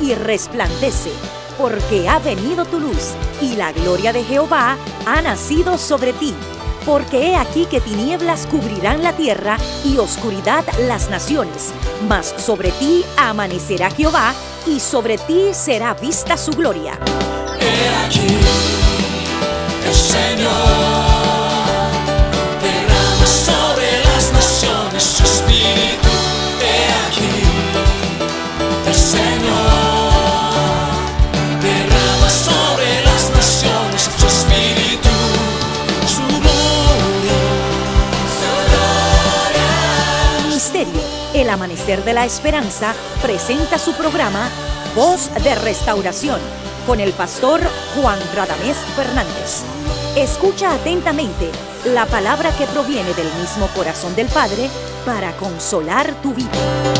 y resplandece, porque ha venido tu luz, y la gloria de Jehová ha nacido sobre ti. Porque he aquí que tinieblas cubrirán la tierra, y oscuridad las naciones. Mas sobre ti amanecerá Jehová, y sobre ti será vista su gloria. He aquí, el Señor derrama sobre las naciones su espíritu. He aquí, el Señor derrama sobre las naciones su espíritu, su gloria, su gloria. Ministerio El Amanecer de la Esperanza presenta su programa Voz de Restauración con el pastor Juan Radamés Fernández. Escucha atentamente la palabra que proviene del mismo corazón del Padre para consolar tu vida.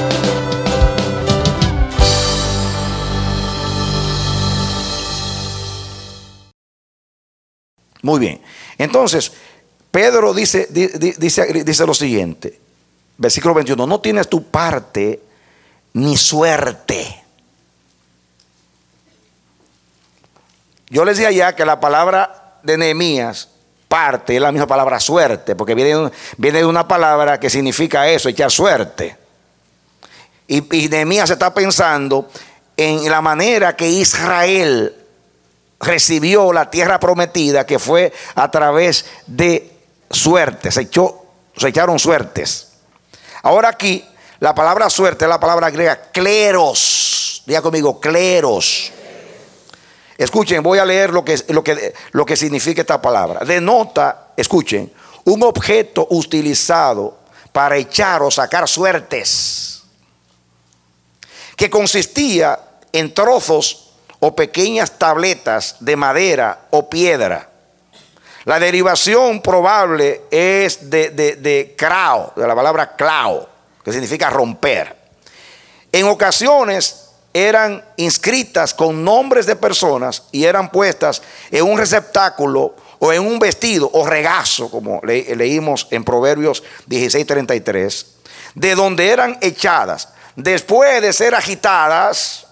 Muy bien. Entonces, Pedro dice lo siguiente, versículo 21, no tienes tu parte ni suerte. Yo les decía ya que la palabra de Nehemías, parte, es la misma palabra suerte, porque viene de una palabra que significa eso, echar suerte. Y Nehemías está pensando en la manera que Israel recibió la tierra prometida, que fue a través de suerte, se echaron suertes. Ahora aquí, la palabra suerte es la palabra griega kleros. Diga conmigo, kleros. Escuchen, voy a leer lo que significa esta palabra. Denota, escuchen, un objeto utilizado para echar o sacar suertes, que consistía en trozos o pequeñas tabletas de madera o piedra. La derivación probable es de krao, de la palabra klao, que significa romper. En ocasiones eran inscritas con nombres de personas y eran puestas en un receptáculo o en un vestido o regazo, como leímos en Proverbios 16:33, de donde eran echadas. Después de ser agitadas,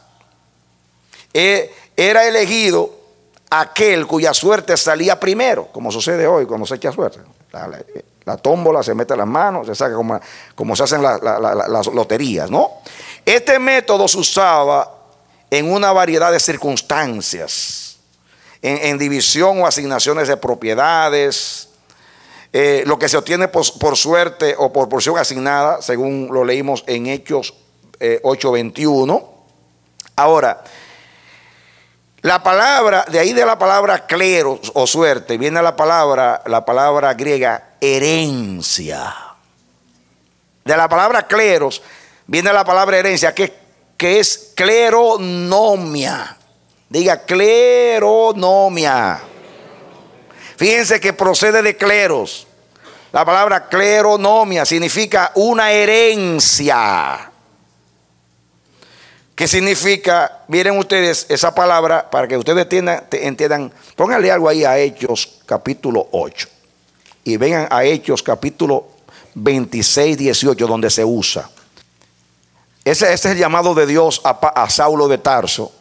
era elegido aquel cuya suerte salía primero, como sucede hoy cuando se echa suerte. La tómbola se mete en las manos, se saca como se hacen las loterías, ¿no? Este método se usaba en una variedad de circunstancias, en división o asignaciones de propiedades, lo que se obtiene por suerte o por porción asignada, según lo leímos en Hechos 8:21. Ahora, la palabra, de ahí de la palabra cleros o suerte, viene la palabra griega herencia. De la palabra cleros viene la palabra herencia, que es cleronomia. Diga, cleronomia. Fíjense que procede de cleros. La palabra cleronomia significa una herencia. ¿Qué significa? Miren ustedes esa palabra para que ustedes entiendan. Pónganle algo ahí a Hechos capítulo 8 y vengan a Hechos capítulo 26-18, donde se usa. Ese es el llamado de Dios a Saulo de Tarso,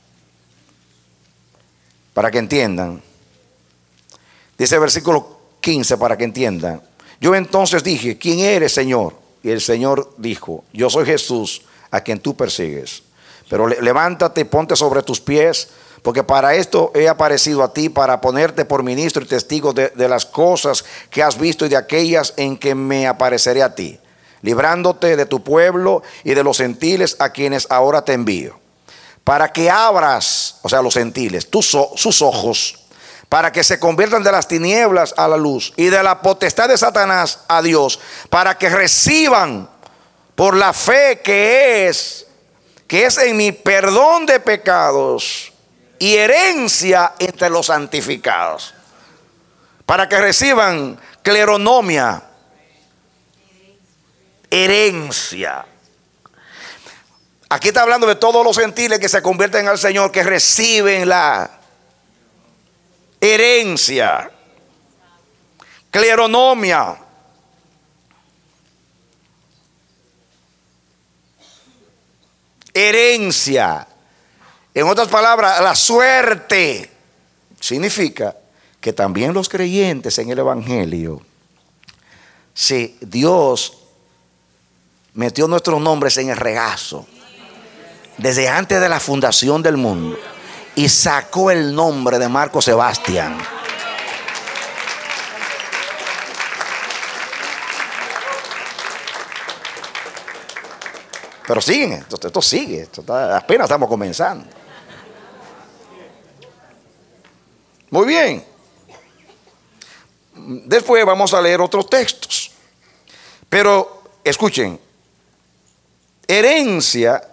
para que entiendan. Dice el versículo 15, para que entiendan. Yo entonces dije, ¿quién eres, Señor? Y el Señor dijo, yo soy Jesús, a quien tú persigues. Pero levántate y ponte sobre tus pies, porque para esto he aparecido a ti, para ponerte por ministro y testigo de las cosas que has visto y de aquellas en que me apareceré a ti, librándote de tu pueblo y de los gentiles a quienes ahora te envío, para que abras, o sea, los gentiles, sus ojos, para que se conviertan de las tinieblas a la luz y de la potestad de Satanás a Dios, para que reciban por la fe que es en mi perdón de pecados y herencia entre los santificados, para que reciban cleronomia, herencia. Aquí está hablando de todos los gentiles que se convierten al Señor, que reciben la herencia, cleronomia. Herencia. En otras palabras, la suerte significa que también los creyentes en el Evangelio, si Dios metió nuestros nombres en el regazo desde antes de la fundación del mundo y sacó el nombre de Marco Sebastián. Pero siguen, esto sigue, apenas estamos comenzando. Muy bien. Después vamos a leer otros textos. Pero escuchen, herencia,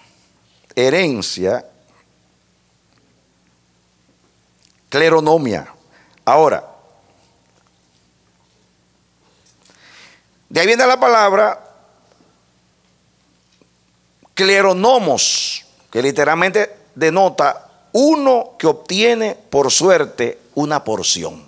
cleronomia. Ahora, de ahí viene la palabra cleronomos, que literalmente denota uno que obtiene por suerte una porción.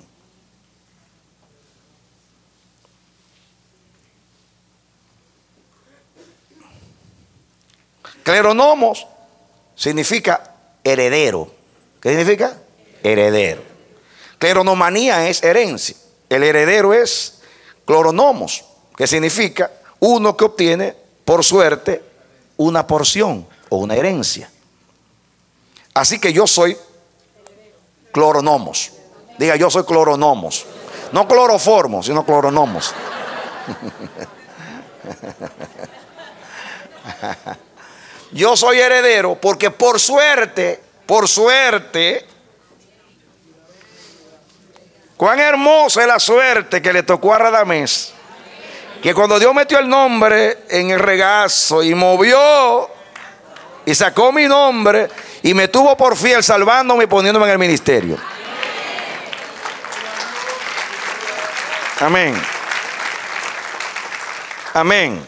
Cleronomos significa heredero. ¿Qué significa? Heredero. Cleronomanía es herencia. El heredero es cleronomos, que significa uno que obtiene por suerte una porción o una herencia. Así que yo soy cleronomos. Diga, yo soy cleronomos. No cloroformo, sino cleronomos. Yo soy heredero porque por suerte, cuán hermosa es la suerte que le tocó a Radamés, que cuando Dios metió el nombre en el regazo y movió y sacó mi nombre y me tuvo por fiel salvándome y poniéndome en el ministerio. Amén. Amén.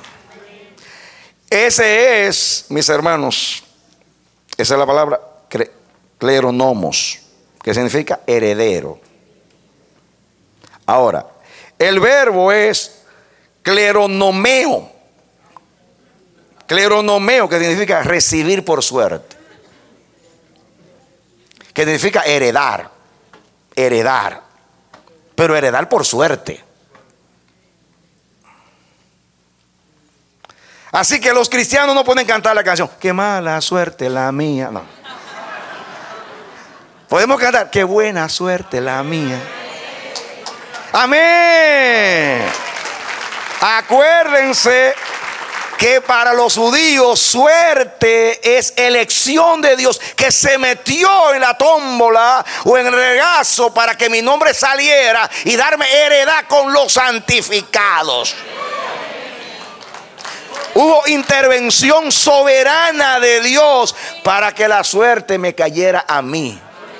Ese es, mis hermanos, esa es la palabra cleronomos, que significa heredero. Ahora, el verbo es cleronomeo. Cleronomeo, que significa recibir por suerte. Que significa heredar. Heredar. Pero heredar por suerte. Así que los cristianos no pueden cantar la canción qué mala suerte la mía. No. Podemos cantar qué buena suerte la mía. Amén. Acuérdense que para los judíos suerte es elección de Dios, que se metió en la tómbola o en el regazo para que mi nombre saliera y darme heredad con los santificados. Hubo intervención soberana de Dios para que la suerte me cayera a mí.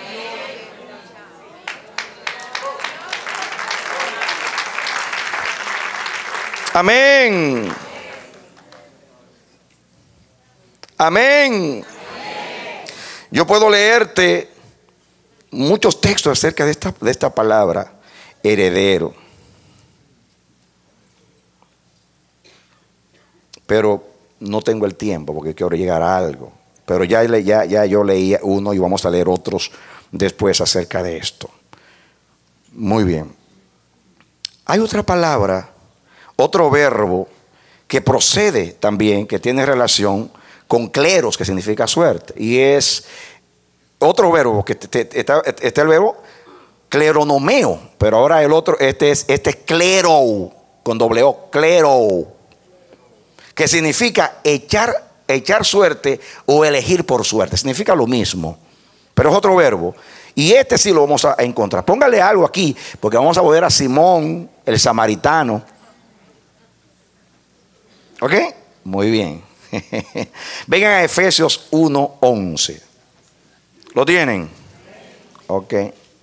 Amén. Amén. Yo puedo leerte muchos textos acerca de esta palabra, heredero. Pero no tengo el tiempo porque quiero llegar a algo. Pero ya yo leí uno y vamos a leer otros después acerca de esto. Muy bien. Hay otra palabra, otro verbo que procede también, que tiene relación con cleros, que significa suerte. Y es otro verbo, que está el verbo cleronomeo. Pero ahora el otro, este es clero, con doble O, clero. Que significa echar suerte o elegir por suerte. Significa lo mismo, pero es otro verbo. Y este sí lo vamos a encontrar. Póngale algo aquí, porque vamos a ver a Simón, el samaritano. ¿Ok? Muy bien. Vengan a Efesios 1:11. ¿Lo tienen? Ok.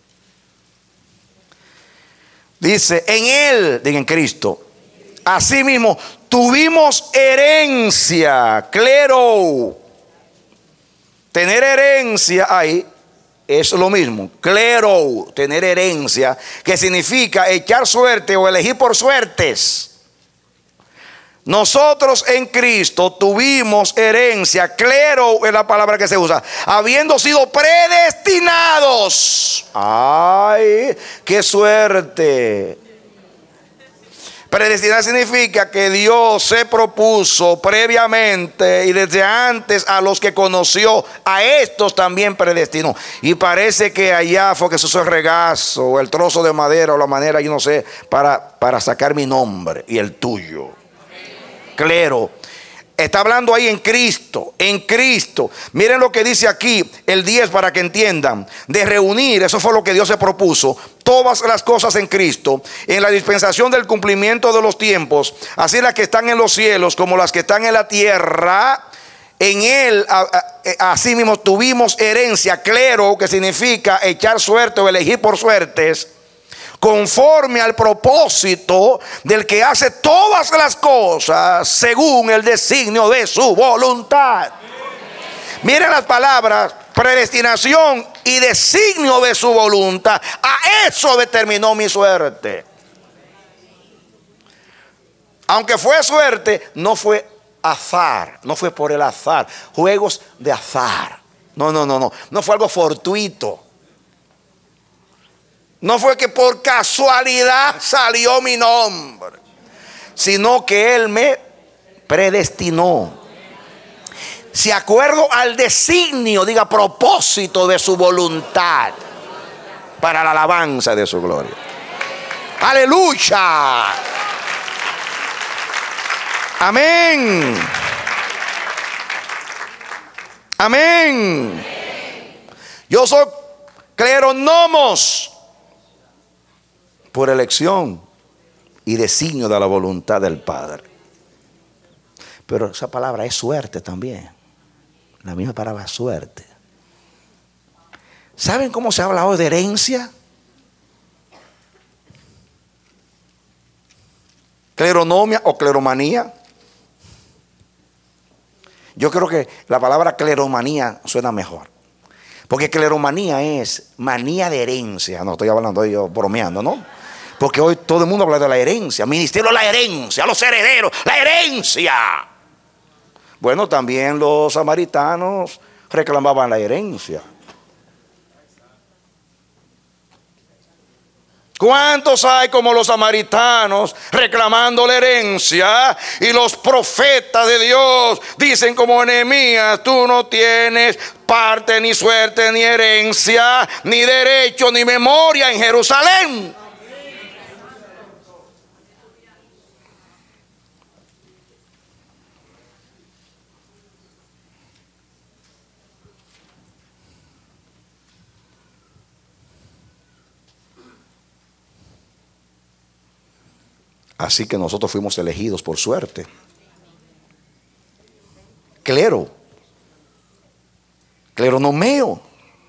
Dice, en Él, diga en Cristo, asimismo tuvimos herencia, clero. Tener herencia ahí es lo mismo, clero, tener herencia, que significa echar suerte o elegir por suertes. Nosotros en Cristo tuvimos herencia, clero es la palabra que se usa, habiendo sido predestinados. ¡Ay, qué suerte! Predestinar significa que Dios se propuso previamente y desde antes a los que conoció, a estos también predestinó. Y parece que allá fue que se usó el regazo, o el trozo de madera o la manera, yo no sé, para sacar mi nombre y el tuyo. Clero. Está hablando ahí en Cristo, en Cristo. Miren lo que dice aquí el 10 para que entiendan. De reunir, eso fue lo que Dios se propuso, todas las cosas en Cristo, en la dispensación del cumplimiento de los tiempos, así las que están en los cielos como las que están en la tierra. En Él, así mismo tuvimos herencia, clero, que significa echar suerte o elegir por suertes, conforme al propósito del que hace todas las cosas según el designio de su voluntad. Miren las palabras, predestinación y designio de su voluntad. A eso determinó mi suerte. Aunque fue suerte, no fue azar, no fue por el azar, juegos de azar. No fue algo fortuito. No fue que por casualidad salió mi nombre, sino que Él me predestinó. Si acuerdo al designio, diga propósito de su voluntad, para la alabanza de su gloria. Aleluya. Amén. Amén. Yo soy cleronomos por elección y designio de la voluntad del Padre. Pero esa palabra es suerte también. La misma palabra es suerte. ¿Saben cómo se habla hoy de herencia? Cleronomia o cleromanía. Yo creo que la palabra cleromanía suena mejor. Porque cleromanía es manía de herencia. No estoy hablando yo bromeando, ¿no? Porque hoy todo el mundo habla de la herencia. Ministerio de la herencia, los herederos, la herencia. Bueno, también los samaritanos reclamaban la herencia. ¿Cuántos hay como los samaritanos reclamando la herencia? Y los profetas de Dios dicen como Nehemías: tú no tienes parte, ni suerte, ni herencia, ni derecho, ni memoria en Jerusalén. Así que nosotros fuimos elegidos por suerte. Cleronomeo.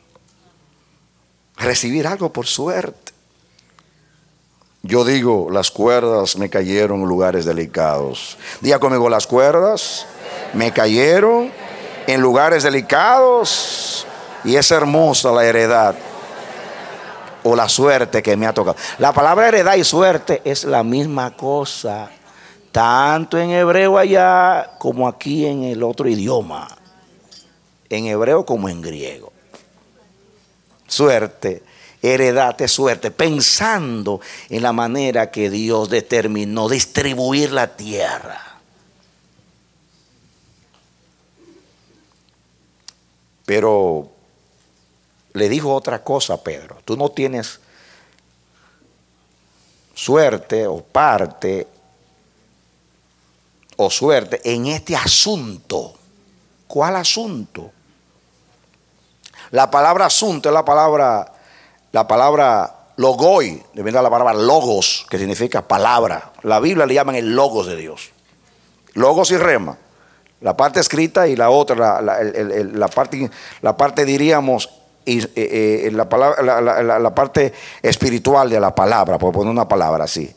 Recibir algo por suerte. Yo digo, las cuerdas me cayeron en lugares delicados. Diga conmigo, las cuerdas me cayeron en lugares delicados. Y es hermosa la heredad o la suerte que me ha tocado. La palabra heredad y suerte es la misma cosa, tanto en hebreo allá como aquí en el otro idioma, en hebreo como en griego. Suerte, heredad es suerte, pensando en la manera que Dios determinó distribuir la tierra. Pero le dijo otra cosa a Pedro: tú no tienes suerte o parte o suerte en este asunto. ¿Cuál asunto? La palabra asunto es la palabra logoi, viene de la palabra logos, que significa palabra. La Biblia le llaman el logos de Dios. Logos y rema. La parte escrita y la otra, la parte diríamos, y la parte espiritual de la palabra, por poner una palabra así.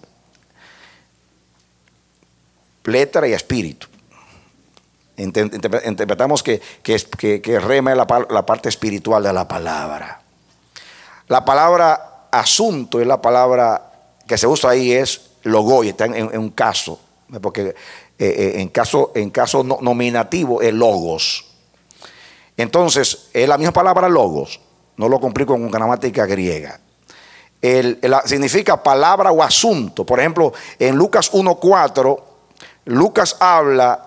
Letra y espíritu. Interpretamos que rema es la parte espiritual de la palabra. La palabra asunto es la palabra que se usa ahí, es logoi, está en un caso, porque en caso nominativo, es logos. Entonces, es la misma palabra logos. No lo complico con gramática griega. Significa palabra o asunto. Por ejemplo, en Lucas 1:4, Lucas habla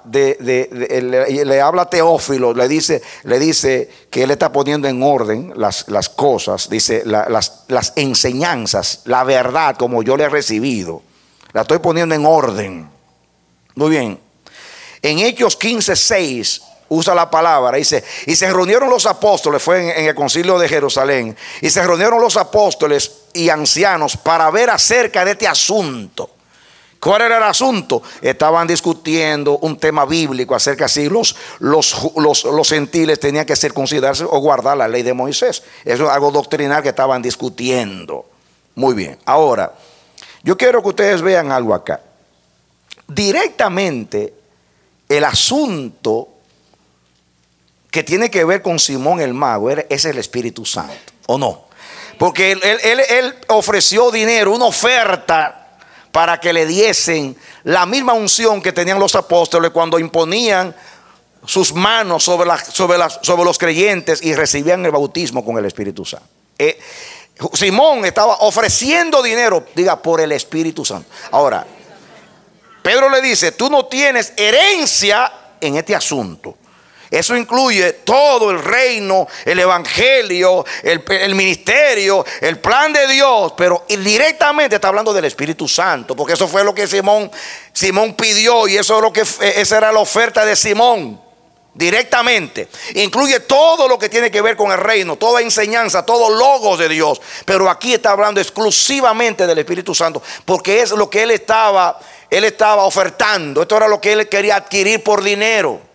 le habla a Teófilo, le dice que él está poniendo en orden las cosas, dice las enseñanzas, la verdad como yo le he recibido, la estoy poniendo en orden. Muy bien. En Hechos 15:6 usa la palabra, dice, y se reunieron los apóstoles, fue en el concilio de Jerusalén, y se reunieron los apóstoles y ancianos para ver acerca de este asunto. ¿Cuál era el asunto? Estaban discutiendo un tema bíblico acerca de si los gentiles tenían que circuncidarse o guardar la ley de Moisés. Eso es algo doctrinal que estaban discutiendo. Muy bien. Ahora, yo quiero que ustedes vean algo acá. Directamente, el asunto que tiene que ver con Simón el mago es el Espíritu Santo, ¿o no? Porque él ofreció dinero, una oferta, para que le diesen la misma unción que tenían los apóstoles cuando imponían sus manos sobre los creyentes y recibían el bautismo con el Espíritu Santo. Simón estaba ofreciendo dinero, diga, por el Espíritu Santo. Ahora, Pedro le dice, tú no tienes herencia en este asunto. Eso incluye todo el reino, el evangelio, el ministerio, el plan de Dios, pero directamente está hablando del Espíritu Santo, porque eso fue lo que Simón pidió, y eso es lo que esa era la oferta de Simón. Directamente incluye todo lo que tiene que ver con el reino, toda enseñanza, todo logos de Dios, pero aquí está hablando exclusivamente del Espíritu Santo, porque es lo que él estaba ofertando. Esto era lo que él quería adquirir por dinero.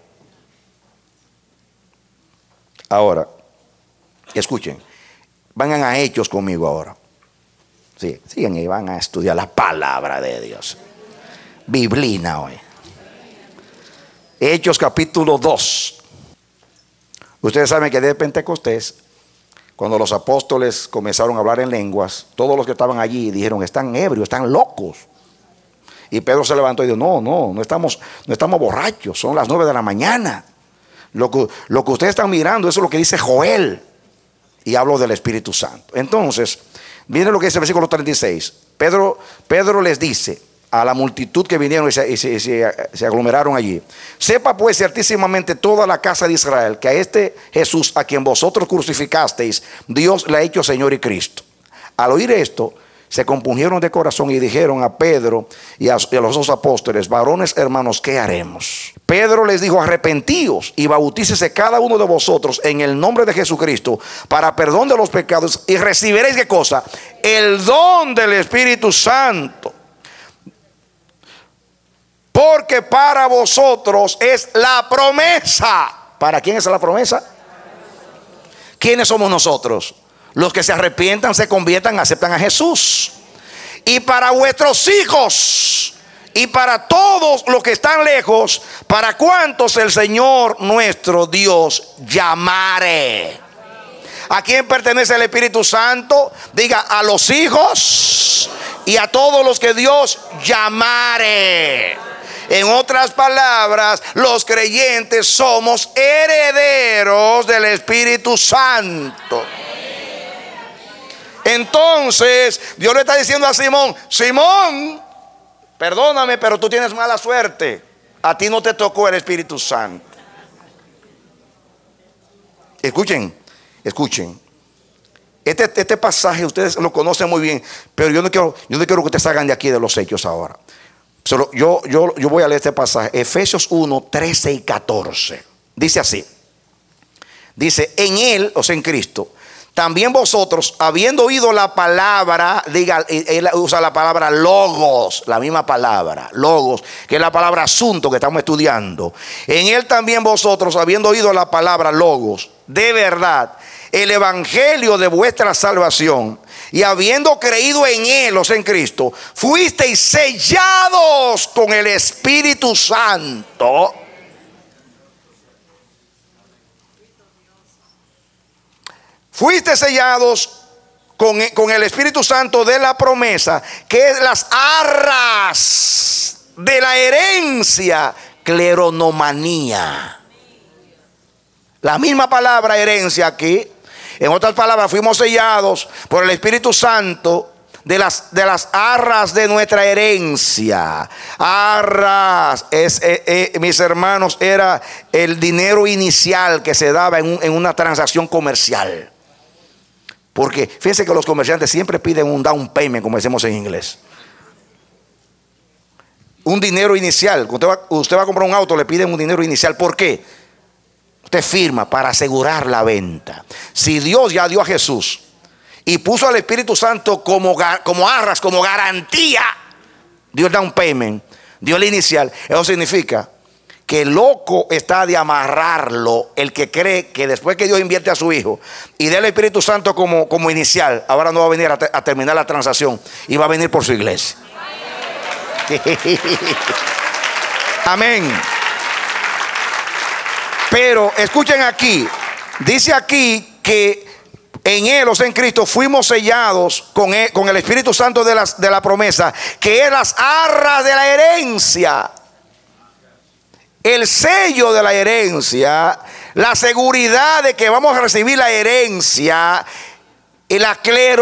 Ahora, escuchen, vayan a Hechos conmigo ahora. Sí, sigan y van a estudiar la palabra de Dios. Biblina hoy. Hechos capítulo 2. Ustedes saben que de Pentecostés, cuando los apóstoles comenzaron a hablar en lenguas, todos los que estaban allí dijeron, están ebrios, están locos. Y Pedro se levantó y dijo, no estamos borrachos, son las 9 de la mañana. Lo que ustedes están mirando, eso es lo que dice Joel. Y hablo del Espíritu Santo. Entonces, viene lo que dice el versículo 36. Pedro les dice a la multitud que vinieron y se aglomeraron allí: sepa pues ciertísimamente toda la casa de Israel que a este Jesús, a quien vosotros crucificasteis, Dios le ha hecho Señor y Cristo. Al oír esto, se compungieron de corazón y dijeron a Pedro y a los dos apóstoles: varones hermanos, ¿qué haremos? Pedro les dijo: arrepentíos y bautícese cada uno de vosotros en el nombre de Jesucristo para perdón de los pecados, y recibiréis, ¿qué cosa? El don del Espíritu Santo. Porque para vosotros es la promesa. ¿Para quién es la promesa? ¿Quiénes somos nosotros? Los que se arrepientan, se conviertan, aceptan a Jesús. Y para vuestros hijos, y para todos los que están lejos, para cuantos el Señor nuestro Dios llamare. ¿A quién pertenece el Espíritu Santo? Diga: a los hijos y a todos los que Dios llamare. En otras palabras, los creyentes somos herederos del Espíritu Santo. Entonces Dios le está diciendo a Simón: Simón, perdóname, pero tú tienes mala suerte. A ti no te tocó el Espíritu Santo. Escuchen. Este pasaje ustedes lo conocen muy bien, pero yo no quiero que ustedes salgan de aquí de los Hechos ahora. Yo voy a leer este pasaje, Efesios 1, 13 y 14. Dice así. Dice: en Él, o sea, en Cristo, también vosotros, habiendo oído la palabra, diga, él usa la palabra logos, la misma palabra, logos, que es la palabra asunto que estamos estudiando. En Él también vosotros, habiendo oído la palabra logos, de verdad, el evangelio de vuestra salvación, y habiendo creído en Él, o sea, en Cristo, fuisteis sellados con el Espíritu Santo. Fuiste sellados con el Espíritu Santo de la promesa, que es las arras de la herencia, cleronomanía. La misma palabra herencia aquí. En otras palabras, fuimos sellados por el Espíritu Santo de las arras de nuestra herencia. Arras, mis hermanos, era el dinero inicial que se daba en una transacción comercial. Porque fíjense que los comerciantes siempre piden un down payment, como decimos en inglés. Un dinero inicial. Usted va a comprar un auto, le piden un dinero inicial. ¿Por qué? Usted firma para asegurar la venta. Si Dios ya dio a Jesús y puso al Espíritu Santo como arras, como garantía, dio el down payment, dio el inicial. Eso significa que loco está de amarrarlo el que cree que después que Dios invierte a su hijo y dé el Espíritu Santo como inicial, ahora no va a venir a terminar la transacción y va a venir por su iglesia. Amén. Pero escuchen aquí, dice aquí que en Él, o sea en Cristo, fuimos sellados con el Espíritu Santo de la promesa, que es las arras de la herencia. El sello de la herencia, la seguridad de que vamos a recibir la herencia y la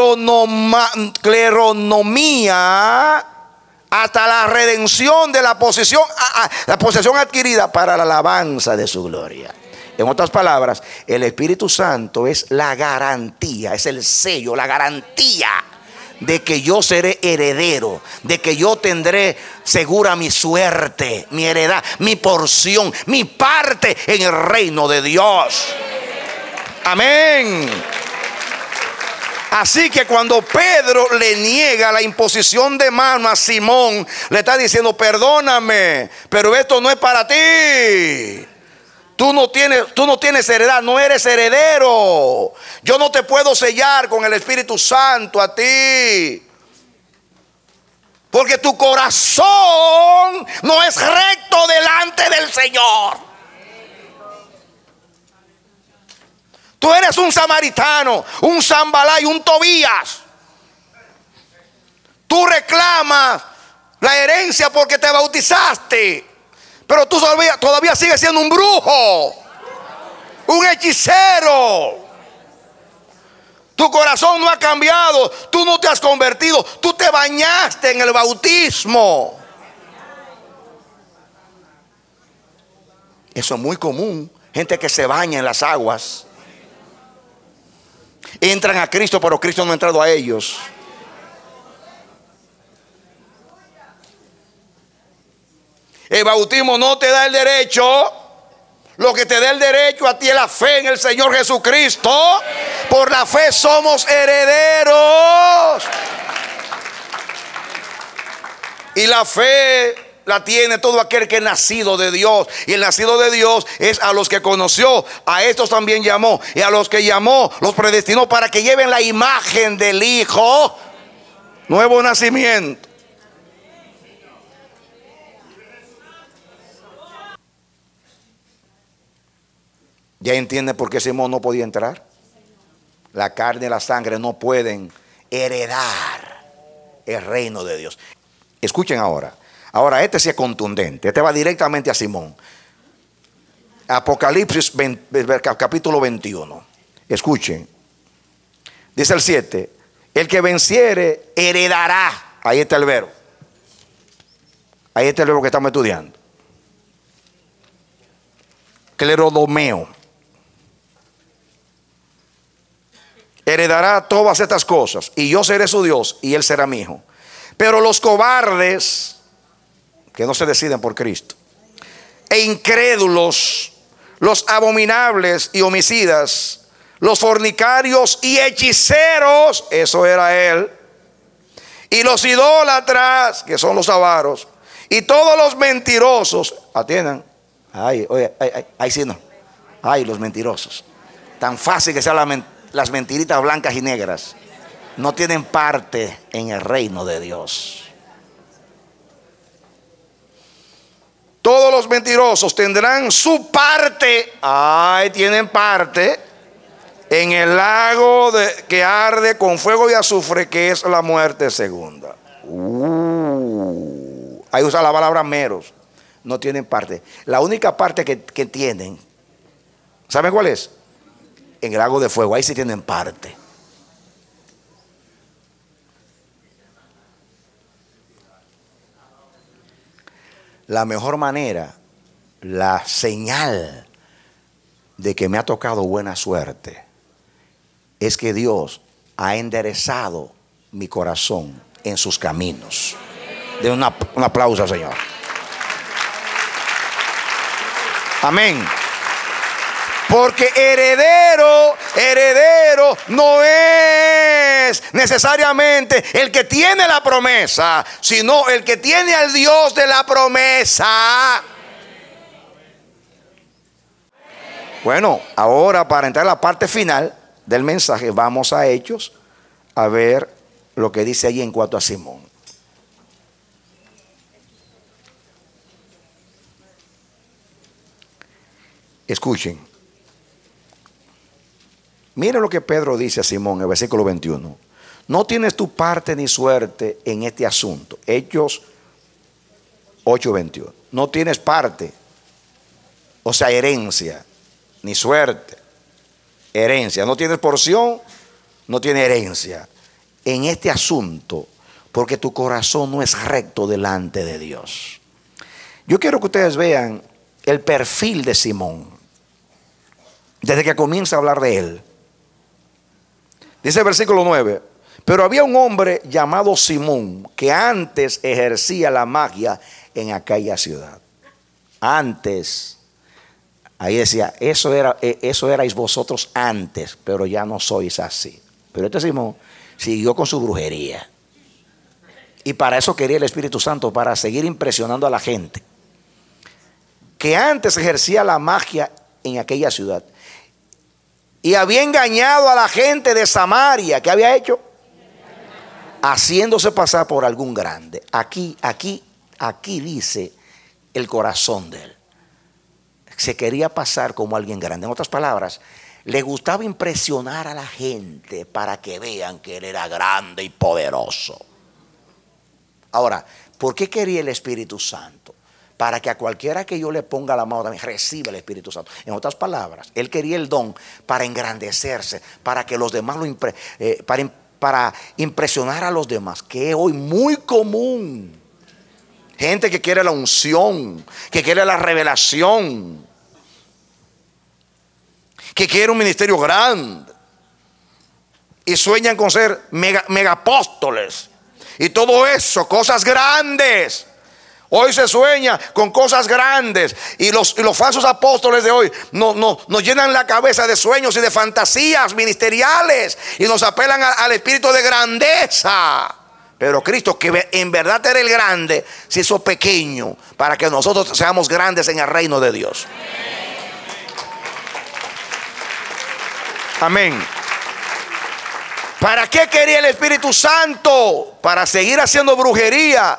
cleronomía hasta la redención de la posesión adquirida para la alabanza de su gloria. En otras palabras, el Espíritu Santo es la garantía, es el sello, la garantía de que yo seré heredero, de que yo tendré segura mi suerte, mi heredad, mi porción, mi parte en el reino de Dios. Amén. Así que cuando Pedro le niega la imposición de mano a Simón, le está diciendo: perdóname, pero esto no es para ti. Tú no tienes heredad, no eres heredero. Yo no te puedo sellar con el Espíritu Santo a ti, porque tu corazón no es recto delante del Señor. Tú eres un samaritano, un Zambalá y un Tobías. Tú reclamas la herencia porque te bautizaste, pero tú todavía sigues siendo un brujo, un hechicero. Tu corazón no ha cambiado, tú no te has convertido, tú te bañaste en el bautismo. Eso es muy común, gente que se baña en las aguas. Entran a Cristo, pero Cristo no ha entrado a ellos. El bautismo no te da el derecho. Lo que te da el derecho a ti es la fe en el Señor Jesucristo. Por la fe somos herederos. Y la fe la tiene todo aquel que es nacido de Dios. Y el nacido de Dios es a los que conoció, a estos también llamó. Y a los que llamó, los predestinó para que lleven la imagen del Hijo. Nuevo nacimiento. ¿Ya entiende por qué Simón no podía entrar? La carne y la sangre no pueden heredar el reino de Dios. Escuchen ahora. Ahora este sí es contundente. Este va directamente a Simón. Apocalipsis capítulo 21. Escuchen. Dice el 7. El que venciere heredará. Ahí está el verbo. Ahí está el verbo que estamos estudiando. Clerodomeo. Heredará todas estas cosas. Y yo seré su Dios y él será mi hijo. Pero los cobardes, que no se deciden por Cristo, e incrédulos, los abominables y homicidas, los fornicarios y hechiceros, eso era él, y los idólatras, que son los avaros, y todos los mentirosos, atiendan, ay, sí no, ay, los mentirosos, tan fácil que sean las mentiritas blancas y negras, no tienen parte en el reino de Dios. Todos los mentirosos tendrán su parte, tienen parte en el lago que arde con fuego y azufre, que es la muerte segunda. Ahí usa la palabra meros. No tienen parte. La única parte que tienen, ¿saben cuál es? En el lago de fuego. Ahí sí tienen parte. La mejor manera, la señal de que me ha tocado buena suerte, es que Dios ha enderezado mi corazón en sus caminos. De un aplauso al Señor. Amén. Porque heredero no es necesariamente el que tiene la promesa, sino el que tiene al Dios de la promesa. Bueno, ahora para entrar a la parte final del mensaje, vamos a Hechos a ver lo que dice allí en cuanto a Simón. Escuchen. Miren lo que Pedro dice a Simón en el versículo 21. No tienes tu parte ni suerte en este asunto. Hechos 8:21. No tienes parte, o sea, herencia, ni suerte, herencia. No tienes porción, no tienes herencia en este asunto, porque tu corazón no es recto delante de Dios. Yo quiero que ustedes vean el perfil de Simón, desde que comienza a hablar de él. Dice el versículo 9: pero había un hombre llamado Simón que antes ejercía la magia en aquella ciudad. Antes, ahí decía, eso erais vosotros antes, pero ya no sois así. Pero este Simón siguió con su brujería. Y para eso quería el Espíritu Santo, para seguir impresionando a la gente. Que antes ejercía la magia en aquella ciudad. Y había engañado a la gente de Samaria. ¿Qué había hecho? Haciéndose pasar por algún grande. Aquí dice el corazón de él. Se quería pasar como alguien grande. En otras palabras, le gustaba impresionar a la gente para que vean que él era grande y poderoso. Ahora, ¿por qué quería el Espíritu Santo? Para que a cualquiera que yo le ponga la mano también reciba el Espíritu Santo. En otras palabras, él quería el don para engrandecerse, para que los demás para impresionar a los demás, que es hoy muy común. Gente que quiere la unción, que quiere la revelación, que quiere un ministerio grande y sueñan con ser megapóstoles y todo eso, cosas grandes. Hoy se sueña con cosas grandes y los falsos apóstoles de hoy nos llenan la cabeza de sueños y de fantasías ministeriales y nos apelan al espíritu de grandeza. Pero Cristo, que en verdad era el grande, se hizo pequeño para que nosotros seamos grandes en el reino de Dios. Amén. ¿Para qué quería el Espíritu Santo? Para seguir haciendo brujería,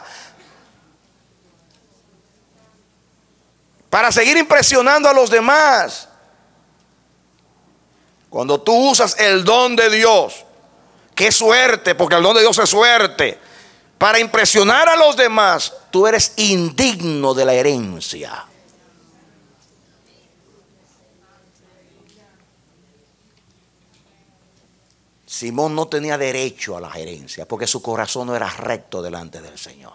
para seguir impresionando a los demás. Cuando tú usas el don de Dios, qué suerte, porque el don de Dios es suerte, para impresionar a los demás, tú eres indigno de la herencia. Simón no tenía derecho a la herencia porque su corazón no era recto delante del Señor.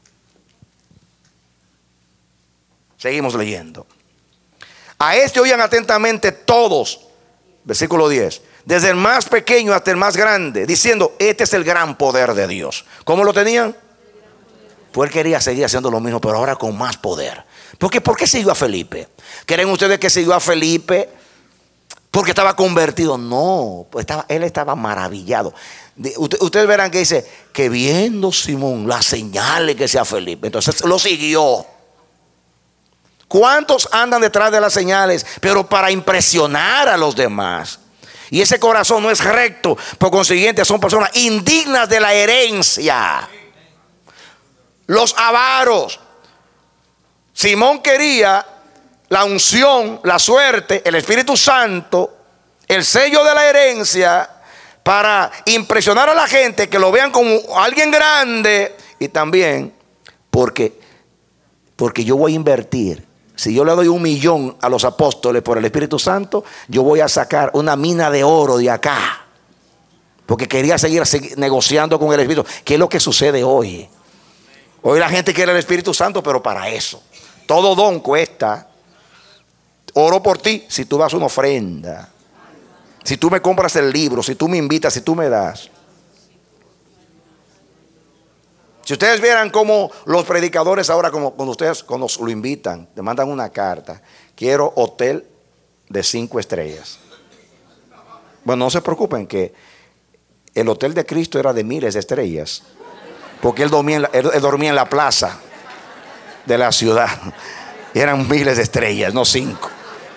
Seguimos leyendo. A este oían atentamente todos, versículo 10, desde el más pequeño hasta el más grande, diciendo, este es el gran poder de Dios. ¿Cómo lo tenían? Pues él quería seguir haciendo lo mismo, pero ahora con más poder. Porque ¿por qué siguió a Felipe? ¿Creen ustedes que siguió a Felipe porque estaba convertido? No, pues él estaba maravillado. Ustedes verán que dice que viendo Simón las señales que hacía Felipe, entonces lo siguió. ¿Cuántos andan detrás de las señales, pero para impresionar a los demás? Y ese corazón no es recto, por consiguiente son personas indignas de la herencia. Los avaros. Simón quería la unción, la suerte, el Espíritu Santo, el sello de la herencia, para impresionar a la gente, que lo vean como alguien grande, y también porque Porque yo voy a invertir. Si yo le doy 1 millón a los apóstoles por el Espíritu Santo, yo voy a sacar una mina de oro de acá. Porque quería seguir negociando con el Espíritu. ¿Qué es lo que sucede hoy? Hoy la gente quiere el Espíritu Santo, pero para eso. Todo don cuesta. Oro por ti si tú das una ofrenda. Si tú me compras el libro, si tú me invitas, si tú me das. Si ustedes vieran cómo los predicadores ahora, como cuando ustedes cuando lo invitan, le mandan una carta, quiero hotel de 5 estrellas. Bueno, no se preocupen que el hotel de Cristo era de miles de estrellas, porque él dormía en la plaza de la ciudad. Y eran miles de estrellas, no 5.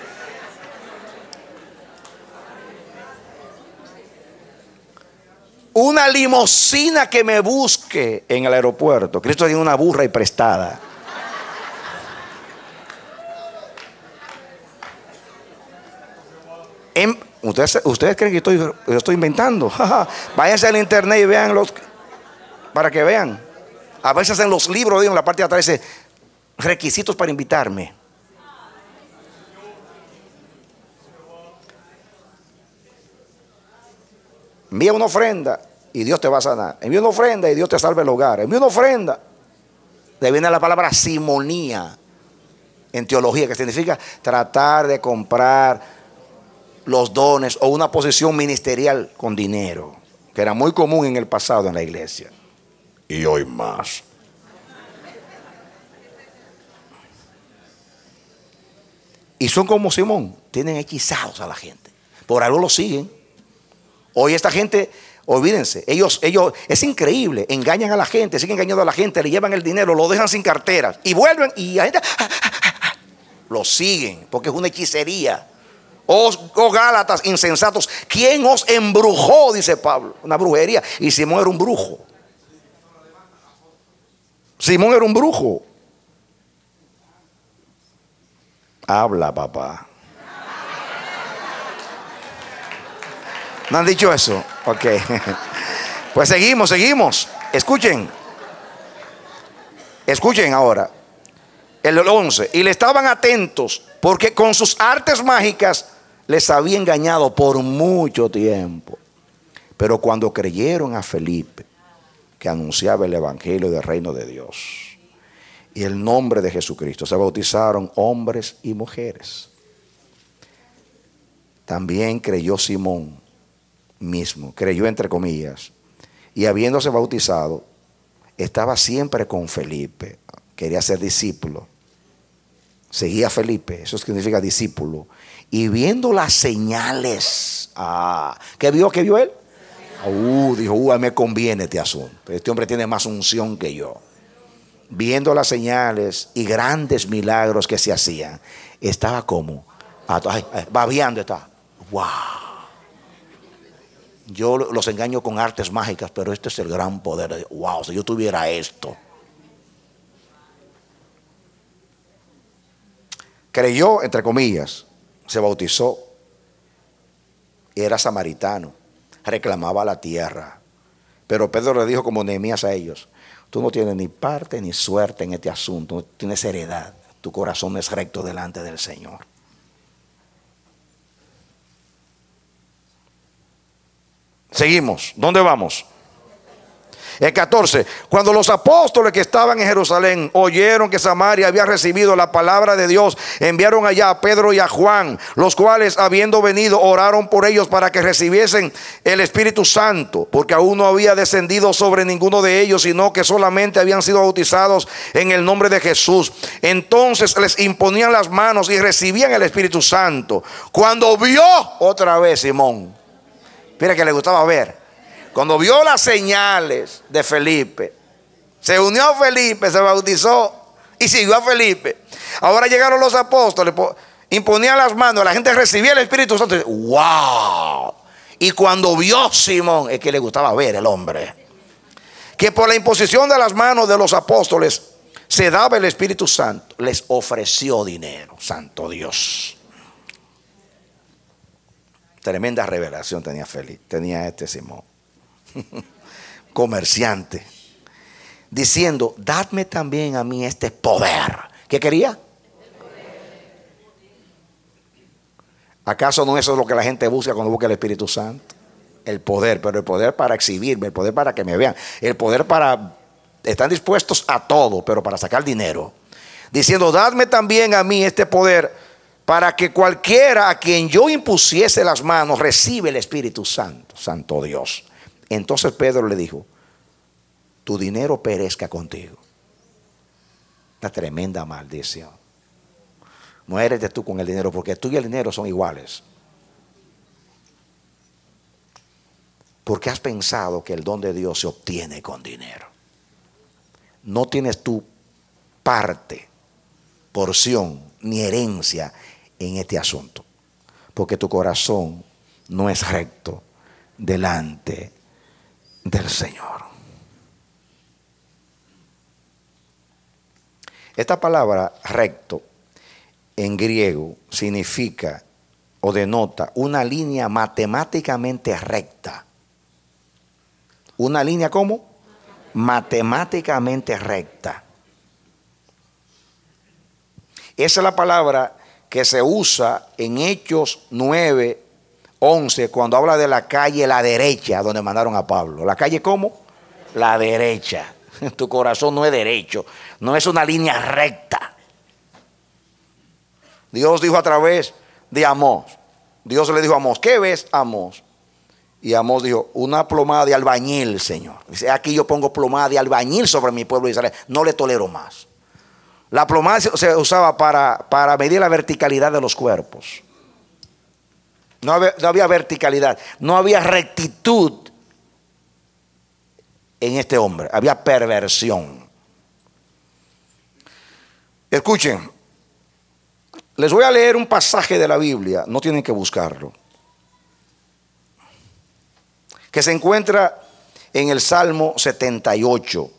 Una limusina que me busque en el aeropuerto. Cristo tiene una burra y prestada. ¿Ustedes creen que yo estoy inventando? Váyanse al internet y vean para que vean. A veces en los libros, en la parte de atrás dice requisitos para invitarme. Envía una ofrenda y Dios te va a sanar. Envía una ofrenda y Dios te salva el hogar. Envía una ofrenda. De viene la palabra simonía en teología, que significa tratar de comprar los dones o una posición ministerial con dinero, que era muy común en el pasado en la iglesia. Y hoy más. Y son como Simón, tienen hechizados a la gente. Por algo lo siguen. Hoy esta gente, olvídense, ellos, es increíble, engañan a la gente, siguen engañando a la gente, le llevan el dinero, lo dejan sin carteras y vuelven y la gente lo siguen, porque es una hechicería. Oh Gálatas insensatos, ¿quién os embrujó? Dice Pablo, una brujería. Y Simón era un brujo. Simón era un brujo. Habla, papá. ¿No han dicho eso? Ok. Pues seguimos. Escuchen ahora. El 11. Y le estaban atentos porque con sus artes mágicas les había engañado por mucho tiempo. Pero cuando creyeron a Felipe, que anunciaba el evangelio del reino de Dios y el nombre de Jesucristo, se bautizaron hombres y mujeres. También creyó Simón mismo, creyó entre comillas, y habiéndose bautizado, estaba siempre con Felipe. Quería ser discípulo. Seguía a Felipe, eso significa discípulo. Y viendo las señales, ¿qué vio él? Dijo, me conviene este asunto. Este hombre tiene más unción que yo. Viendo las señales y grandes milagros que se hacían, estaba como babeando, estaba. ¡Wow! Yo los engaño con artes mágicas, pero este es el gran poder de Dios. ¡Wow! Si yo tuviera esto. Creyó, entre comillas, se bautizó. Era samaritano, reclamaba la tierra. Pero Pedro le dijo como Nehemías a ellos: tú no tienes ni parte ni suerte en este asunto, no tienes heredad. Tu corazón es recto delante del Señor. Seguimos. ¿Dónde vamos? El 14. Cuando los apóstoles que estaban en Jerusalén oyeron que Samaria había recibido la palabra de Dios, enviaron allá a Pedro y a Juan, los cuales, habiendo venido, oraron por ellos para que recibiesen el Espíritu Santo, porque aún no había descendido sobre ninguno de ellos, sino que solamente habían sido bautizados en el nombre de Jesús. Entonces les imponían las manos y recibían el Espíritu Santo. Cuando vio otra vez Simón, mira que le gustaba ver. Cuando vio las señales de Felipe, se unió a Felipe, se bautizó y siguió a Felipe. Ahora llegaron los apóstoles, imponían las manos, la gente recibía el Espíritu Santo. ¡Wow! Y cuando vio Simón, es que le gustaba ver el hombre, que por la imposición de las manos de los apóstoles se daba el Espíritu Santo, les ofreció dinero. Santo Dios. Tremenda revelación tenía este Simón. Comerciante, diciendo: dadme también a mí este poder ¿Qué quería? ¿Acaso no eso es lo que la gente busca cuando busca el Espíritu Santo? El poder, pero el poder para exhibirme, el poder para que me vean, el poder para... Están dispuestos a todo, pero para sacar dinero. Diciendo, dadme también a mí este poder para que cualquiera a quien yo impusiese las manos reciba el Espíritu Santo, Santo Dios. Entonces Pedro le dijo, tu dinero perezca contigo. Una tremenda maldición. No eres de tú con el dinero, porque tú y el dinero son iguales. Porque has pensado que el don de Dios se obtiene con dinero. No tienes tu parte, porción, ni herencia en este asunto. Porque tu corazón no es recto delante del Señor. Esta palabra recto en griego significa o denota una línea matemáticamente recta. Una línea ¿cómo? Matemáticamente recta. Esa es la palabra que se usa en Hechos 9:11 cuando habla de la calle la derecha donde mandaron a Pablo. ¿La calle cómo? La derecha. Tu corazón no es derecho, no es una línea recta. Dios dijo a través de Amós. Dios le dijo a Amós, ¿qué ves, Amós? Y Amós dijo, una plomada de albañil, Señor. Dice, aquí yo pongo plomada de albañil sobre mi pueblo de Israel. No le tolero más. La plomada se usaba para medir la verticalidad de los cuerpos. No había verticalidad, no había rectitud en este hombre. Había perversión. Escuchen, les voy a leer un pasaje de la Biblia, no tienen que buscarlo, que se encuentra en el Salmo 78.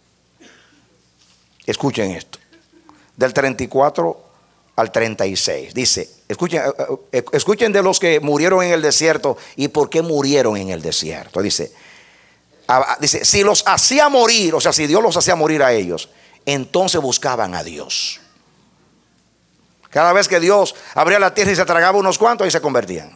Escuchen esto, del 34 al 36. Dice, escuchen de los que murieron en el desierto y por qué murieron en el desierto. Dice, si los hacía morir, o sea, si Dios los hacía morir a ellos, entonces buscaban a Dios. Cada vez que Dios abría la tierra y se tragaba unos cuantos, ahí se convertían.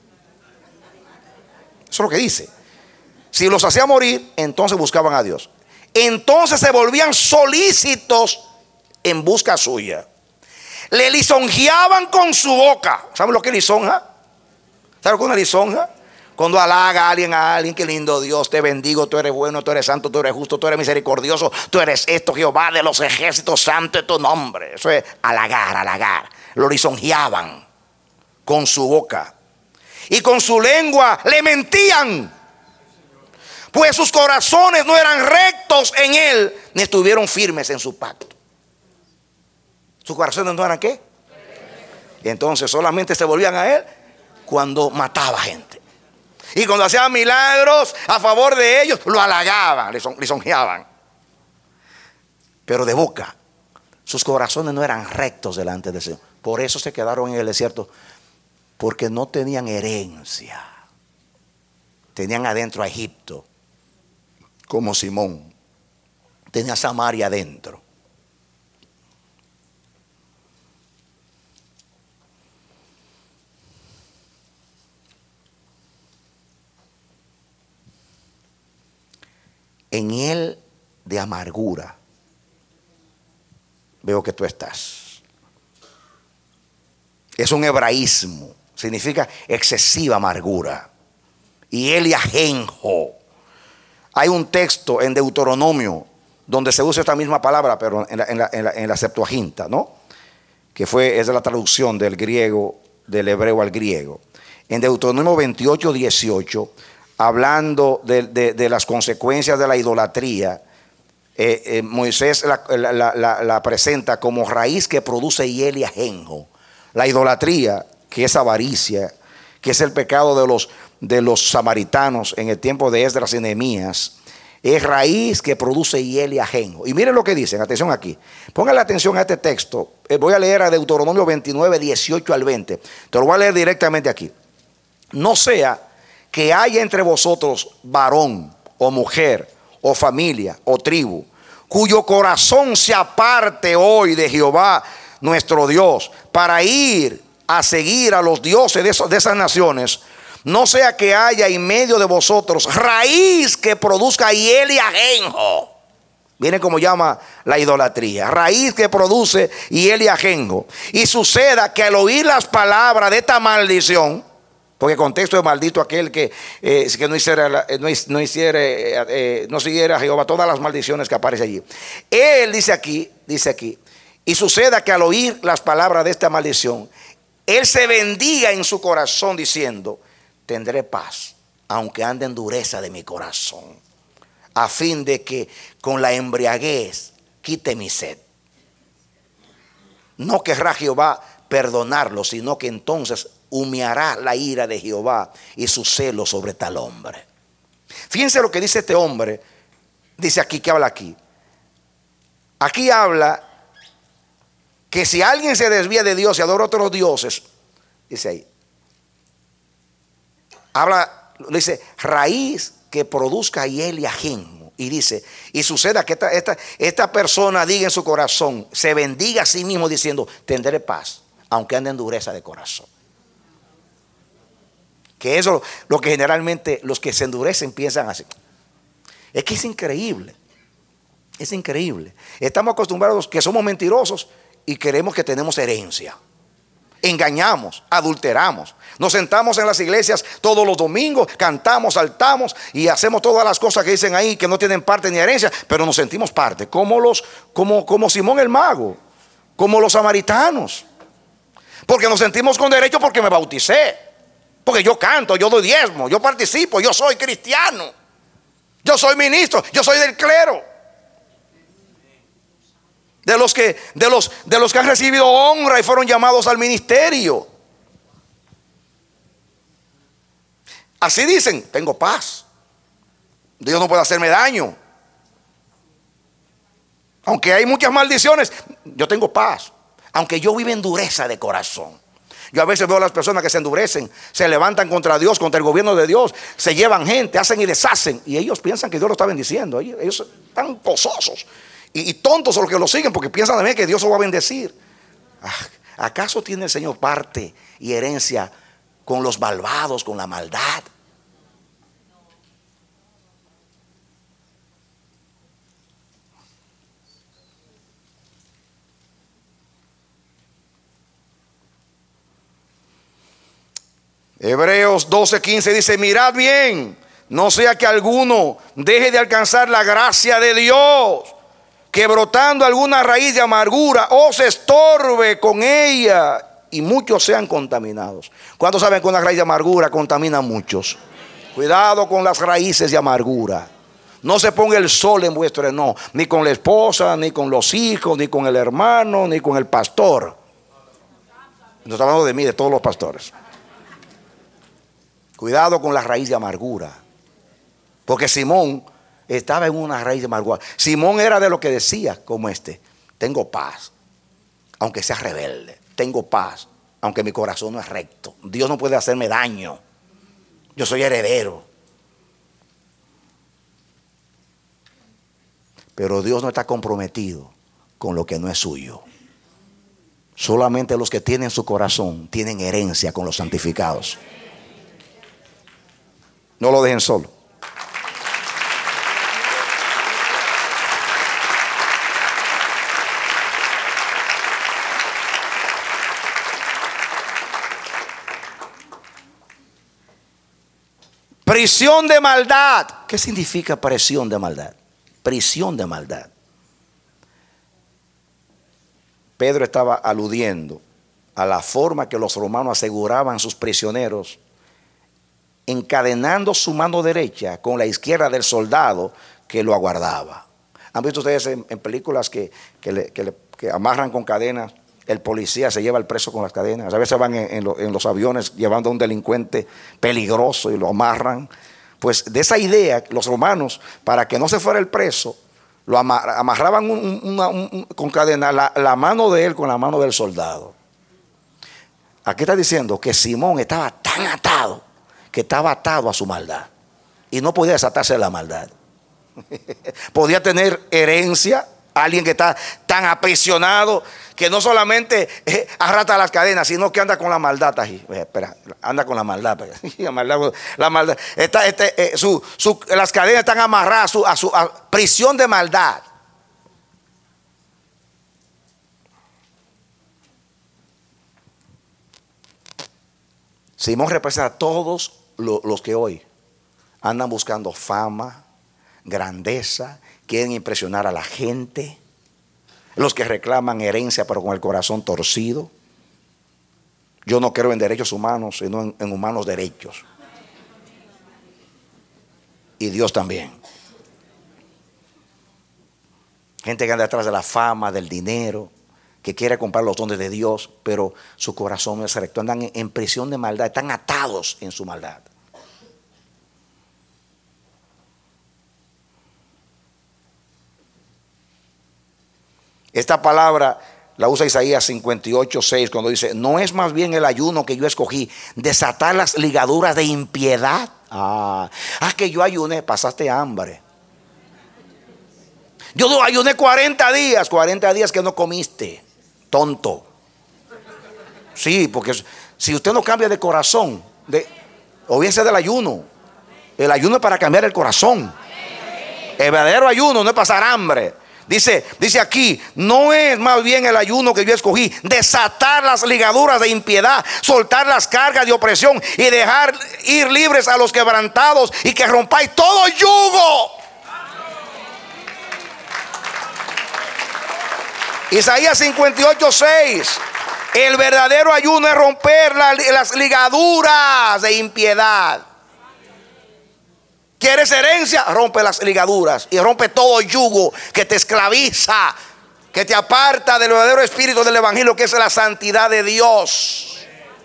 Eso es lo que dice. Si los hacía morir, entonces buscaban a Dios. Entonces se volvían solícitos en busca suya. Le lisonjeaban con su boca. ¿Saben lo que es lisonja? ¿Saben lo que es una lisonja? Cuando halaga a alguien, qué lindo Dios, te bendigo, tú eres bueno, tú eres santo, tú eres justo, tú eres misericordioso, tú eres esto, Jehová de los ejércitos, santo es tu nombre. Eso es halagar. Lo lisonjeaban con su boca. Y con su lengua le mentían. Pues sus corazones no eran rectos en él, ni estuvieron firmes en su pacto. ¿Sus corazones no eran qué? Y entonces solamente se volvían a él cuando mataba gente. Y cuando hacía milagros a favor de ellos, lo halagaban, lisonjeaban. Pero de boca, sus corazones no eran rectos delante del Señor. Por eso se quedaron en el desierto, porque no tenían herencia. Tenían adentro a Egipto, como Simón. Tenía Samaria adentro. En él de amargura veo que tú estás. Es un hebraísmo, significa excesiva amargura. Y él y ajenjo. Hay un texto en Deuteronomio donde se usa esta misma palabra, pero en la Septuaginta, ¿no? Que es de la traducción del griego, del hebreo al griego. En Deuteronomio 28:18, hablando de las consecuencias de la idolatría, Moisés la presenta como raíz que produce hiel y ajenjo. La idolatría, que es avaricia, que es el pecado de los samaritanos en el tiempo de Esdras y Nehemías, es raíz que produce hiel y ajenjo. Y miren lo que dicen, atención aquí. Pónganle atención a este texto. Voy a leer a Deuteronomio 29:18 al 20. Te lo voy a leer directamente aquí. No sea que haya entre vosotros varón o mujer o familia o tribu cuyo corazón se aparte hoy de Jehová nuestro Dios, para ir a seguir a los dioses de esas naciones, no sea que haya en medio de vosotros raíz que produzca hiel y ajenjo. Viene como llama la idolatría, raíz que produce hiel y ajenjo. Y suceda que al oír las palabras de esta maldición, porque el contexto es maldito aquel que no siguiera a Jehová, todas las maldiciones que aparecen allí. Él dice aquí, y suceda que al oír las palabras de esta maldición, él se bendiga en su corazón diciendo: tendré paz, aunque ande en dureza de mi corazón, a fin de que con la embriaguez quite mi sed. No querrá Jehová perdonarlo, sino que entonces humeará la ira de Jehová y su celo sobre tal hombre. Fíjense lo que dice este hombre. Dice aquí, que habla aquí. Aquí habla que si alguien se desvía de Dios y adora otros dioses, dice ahí, habla, dice, raíz que produzca hiel y ajenjo. Y dice, y suceda que esta persona diga en su corazón, se bendiga a sí mismo diciendo: tendré paz, aunque ande en dureza de corazón. Que eso es lo que generalmente los que se endurecen piensan así. Es que es increíble. Es increíble. Estamos acostumbrados que somos mentirosos y creemos que tenemos herencia. Engañamos, adulteramos. Nos sentamos en las iglesias todos los domingos, cantamos, saltamos y hacemos todas las cosas que dicen ahí que no tienen parte ni herencia, pero nos sentimos parte, como Simón el mago, como los samaritanos. Porque nos sentimos con derecho porque me bauticé, porque yo canto, yo doy diezmo, yo participo, yo soy cristiano, yo soy ministro, yo soy del clero. De los que han recibido honra y fueron llamados al ministerio. Así dicen: tengo paz, Dios no puede hacerme daño. Aunque hay muchas maldiciones, yo tengo paz. Aunque yo vivo en dureza de corazón. Yo a veces veo a las personas que se endurecen, se levantan contra Dios, contra el gobierno de Dios, se llevan gente, hacen y deshacen, y ellos piensan que Dios lo está bendiciendo. Ellos están gozosos y tontos son los que lo siguen, porque piensan también que Dios lo va a bendecir. ¿Acaso tiene el Señor parte y herencia con los malvados, con la maldad? Hebreos 12:15 dice: mirad bien, no sea que alguno deje de alcanzar la gracia de Dios, que brotando alguna raíz de amargura os estorbe con ella y muchos sean contaminados. ¿Cuántos saben que una raíz de amargura contamina a muchos? Cuidado con las raíces de amargura. No se ponga el sol en vuestro enojo, ni con la esposa, ni con los hijos, ni con el hermano, ni con el pastor. No está hablando de mí, de todos los pastores. Cuidado con la raíz de amargura. Porque Simón estaba en una raíz de amargura. Simón era de lo que decía, como tengo paz, aunque sea rebelde. Tengo paz, aunque mi corazón no es recto. Dios no puede hacerme daño. Yo soy heredero. Pero Dios no está comprometido con lo que no es suyo. Solamente los que tienen su corazón tienen herencia con los santificados. No lo dejen solo. Prisión de maldad. ¿Qué significa prisión de maldad? Prisión de maldad. Pedro estaba aludiendo a la forma que los romanos aseguraban sus prisioneros, encadenando su mano derecha con la izquierda del soldado que lo aguardaba. ¿Han visto ustedes en películas que amarran con cadenas? El policía se lleva al preso con las cadenas. A veces van en los aviones llevando a un delincuente peligroso y lo amarran. Pues de esa idea, los romanos, para que no se fuera el preso, lo amarraban con cadena la mano de él con la mano del soldado. Aquí está diciendo que Simón estaba tan atado que estaba atado a su maldad y no podía desatarse de la maldad. Podía tener herencia. Alguien que está tan aprisionado que no solamente arrastra las cadenas, sino que anda con la maldad ahí. Espera, anda con la maldad. La maldad. Las cadenas están amarradas a su prisión de maldad. Simón representa a todos los que hoy andan buscando fama, grandeza, quieren impresionar a la gente, los que reclaman herencia pero con el corazón torcido. Yo no creo en derechos humanos, sino en humanos derechos. Y Dios también. Gente que anda detrás de la fama, del dinero, que quiere comprar los dones de Dios, pero su corazón no es recto. Andan en prisión de maldad, están atados en su maldad. Esta palabra la usa Isaías 58:6 cuando dice: ¿no es más bien el ayuno que yo escogí desatar las ligaduras de impiedad? Que yo ayuné, pasaste hambre. Yo ayuné 40 días que no comiste, tonto. Sí, porque si usted no cambia de corazón, olvídese del ayuno. El ayuno es para cambiar el corazón. El verdadero ayuno no es pasar hambre. Dice aquí: no es más bien el ayuno que yo escogí desatar las ligaduras de impiedad, soltar las cargas de opresión y dejar ir libres a los quebrantados, y que rompáis todo yugo. Isaías 58:6. El verdadero ayuno es romper las ligaduras de impiedad. ¿Quieres herencia? Rompe las ligaduras y rompe todo yugo que te esclaviza, que te aparta del verdadero espíritu del evangelio, que es la santidad de Dios.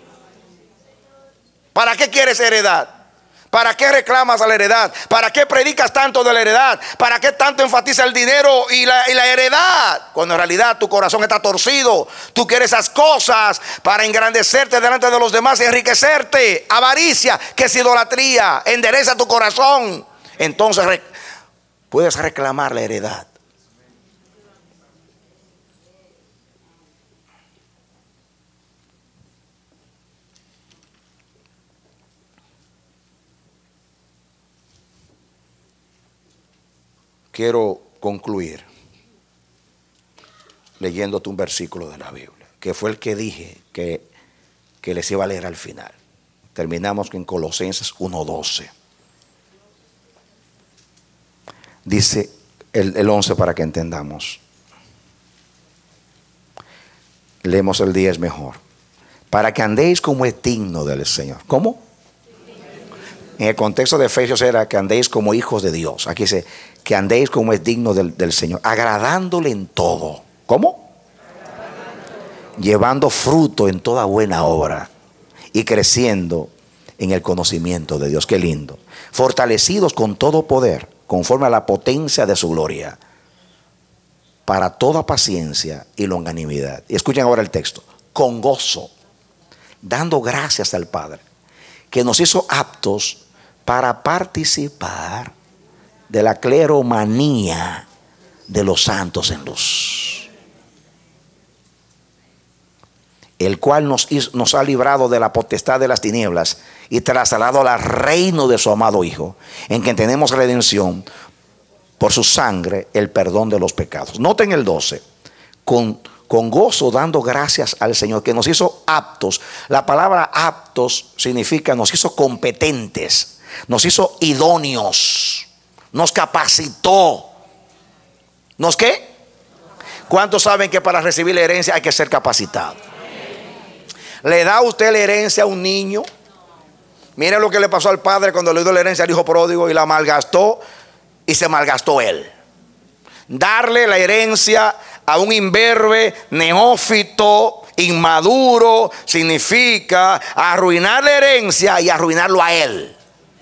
¿Para qué quieres heredad? ¿Para qué reclamas a la heredad? ¿Para qué predicas tanto de la heredad? ¿Para qué tanto enfatiza el dinero y la heredad? Cuando en realidad tu corazón está torcido. Tú quieres esas cosas para engrandecerte delante de los demás y enriquecerte. Avaricia, que es idolatría. Endereza tu corazón. Entonces puedes reclamar la heredad. Quiero concluir leyéndote un versículo de la Biblia, que fue el que dije que les iba a leer al final. Terminamos en Colosenses 1:12. Dice el 11 para que entendamos. Leemos el 10 mejor. Para que andéis como es digno del Señor. ¿Cómo? En el contexto de Efesios era que andéis como hijos de Dios. Aquí dice que andéis como es digno del Señor, agradándole en todo. ¿Cómo? Llevando fruto en toda buena obra y creciendo en el conocimiento de Dios. Qué lindo. Fortalecidos con todo poder, conforme a la potencia de su gloria, para toda paciencia y longanimidad. Y escuchen ahora el texto. Con gozo, dando gracias al Padre, que nos hizo aptos para participar de la cleromanía de los santos en luz, el cual nos ha librado de la potestad de las tinieblas y trasladado al reino de su amado Hijo, en quien tenemos redención por su sangre, el perdón de los pecados. Noten el 12. Con gozo dando gracias al Señor, que nos hizo aptos. La palabra aptos significa nos hizo competentes, nos hizo idóneos, nos capacitó. ¿Nos qué? ¿Cuántos saben que para recibir la herencia hay que ser capacitado? ¿Le da usted la herencia a un niño? Miren lo que le pasó al padre cuando le dio la herencia al hijo pródigo y la malgastó, y se malgastó él. Darle la herencia a un imberbe, neófito, inmaduro, significa arruinar la herencia y arruinarlo a él.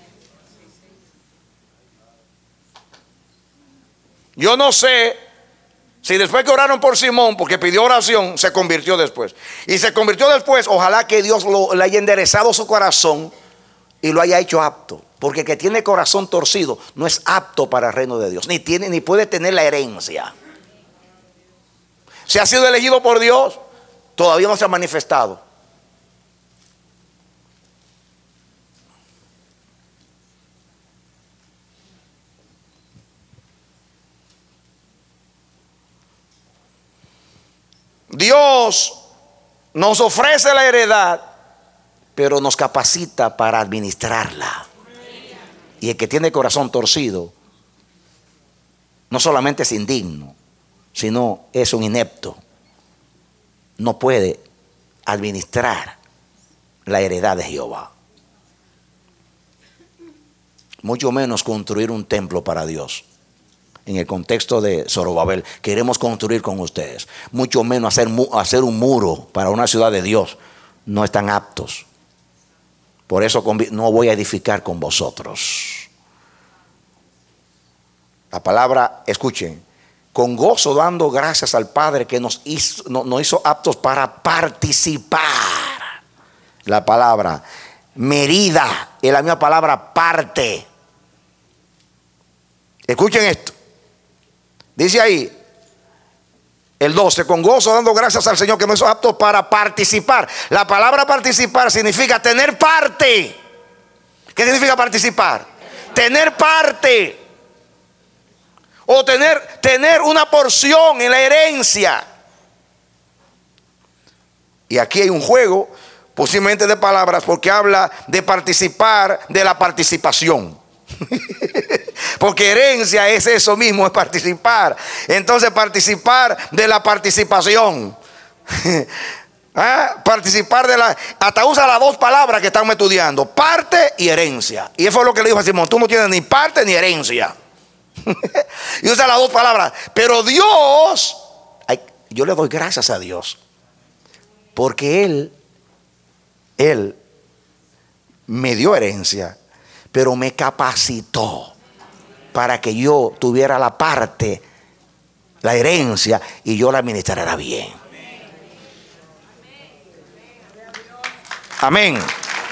Yo no sé si después que oraron por Simón, porque pidió oración, se convirtió después. Y se convirtió después, ojalá que Dios le haya enderezado su corazón y lo haya hecho apto. Porque el que tiene corazón torcido no es apto para el reino de Dios, ni puede tener la herencia. Si ha sido elegido por Dios, todavía no se ha manifestado. Dios nos ofrece la heredad, pero nos capacita para administrarla. Y el que tiene corazón torcido no solamente es indigno, sino es un inepto. No puede administrar la heredad de Jehová. Mucho menos construir un templo para Dios. En el contexto de Zorobabel, queremos construir con ustedes. Mucho menos hacer un muro para una ciudad de Dios. No están aptos. Por eso no voy a edificar con vosotros. La palabra, escuchen, con gozo dando gracias al Padre que nos hizo aptos para participar. La palabra merida es la misma palabra parte. Escuchen esto. Dice ahí el 12, con gozo dando gracias al Señor que nos hizo aptos para participar. La palabra participar significa tener parte. ¿Qué significa participar? Tener parte. O tener una porción en la herencia. Y aquí hay un juego posiblemente de palabras, porque habla de participar de la participación. Porque herencia es eso mismo, es participar. Entonces participar de la participación. Participar de la, hasta usa las dos palabras que estamos estudiando, parte y herencia. Y eso fue lo que le dijo a Simón: tú no tienes ni parte ni herencia. Y usa las dos palabras. Pero Dios, yo le doy gracias a Dios, porque Él me dio herencia, pero me capacitó para que yo tuviera la parte, la herencia, y yo la administrara bien. Amén.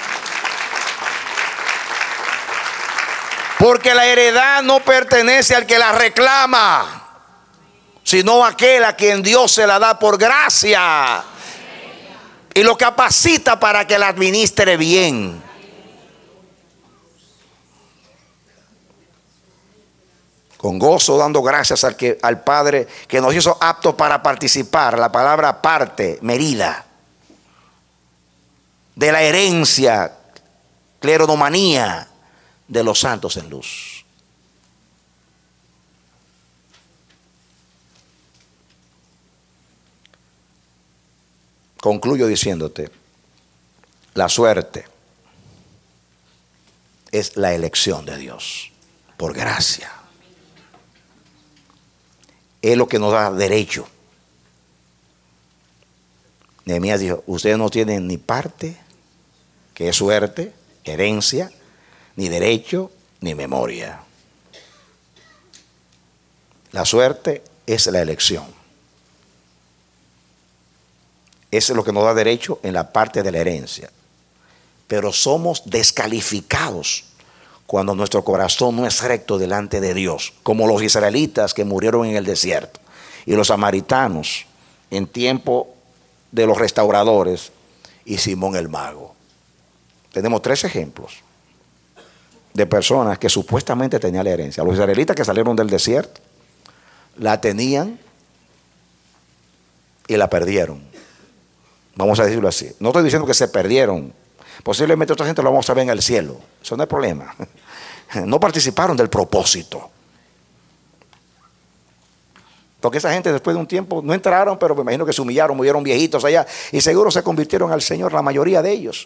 Porque la heredad no pertenece al que la reclama, sino a aquel a quien Dios se la da por gracia y lo capacita para que la administre bien. Con gozo dando gracias al Padre que nos hizo aptos para participar. La palabra parte, merida, de la herencia, cleronomanía de los santos en luz. Concluyo diciéndote, la suerte es la elección de Dios por gracia. Es lo que nos da derecho. Nehemías dijo: ustedes no tienen ni parte, que es suerte, herencia, ni derecho, ni memoria. La suerte es la elección. Eso es lo que nos da derecho en la parte de la herencia. Pero somos descalificados cuando nuestro corazón no es recto delante de Dios, como los israelitas que murieron en el desierto y los samaritanos en tiempo de los restauradores y Simón el mago. Tenemos 3 ejemplos de personas que supuestamente tenían la herencia. Los israelitas que salieron del desierto la tenían y la perdieron. Vamos a decirlo así. No estoy diciendo que se perdieron. Posiblemente otra gente lo vamos a ver en el cielo. Eso no es problema. No participaron del propósito. Porque esa gente después de un tiempo no entraron, pero me imagino que se humillaron, murieron viejitos allá y seguro se convirtieron al Señor, la mayoría de ellos.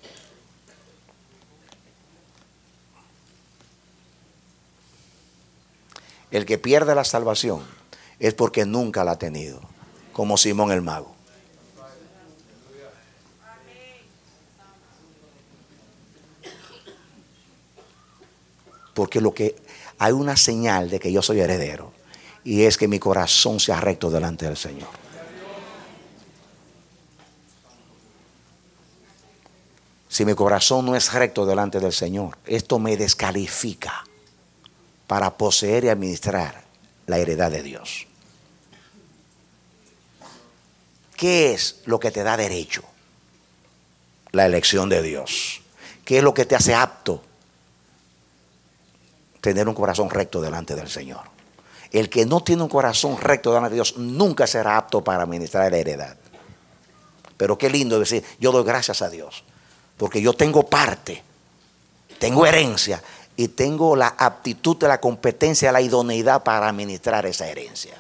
El que pierde la salvación es porque nunca la ha tenido, como Simón el mago. Porque hay una señal de que yo soy heredero, y es que mi corazón sea recto delante del Señor. si mi corazón no es recto delante del Señor, esto me descalifica para poseer y administrar la heredad de Dios. ¿Qué es lo que te da derecho? La elección de Dios. ¿Qué es lo que te hace apto? Tener un corazón recto delante del Señor. El que no tiene un corazón recto delante de Dios nunca será apto para administrar la heredad. Pero qué lindo decir, yo doy gracias a Dios, porque yo tengo parte, tengo herencia y tengo la aptitud, la competencia, la idoneidad para administrar esa herencia.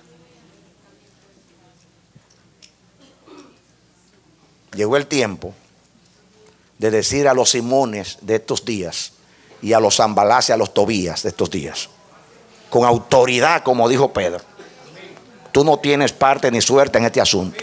Llegó el tiempo de decir a los Simones de estos días y a los Zambalás y a los Tobías de estos días, con autoridad, como dijo Pedro: tú no tienes parte ni suerte en este asunto.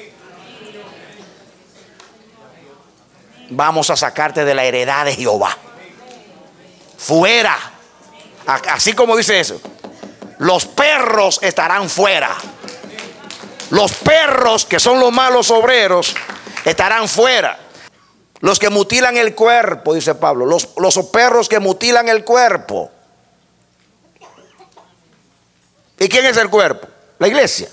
Vamos a sacarte de la heredad de Jehová. Fuera. Así como dice eso, los perros estarán fuera. Los perros, que son los malos obreros, estarán fuera. Los que mutilan el cuerpo, dice Pablo, los perros que mutilan el cuerpo. ¿Y quién es el cuerpo? La iglesia.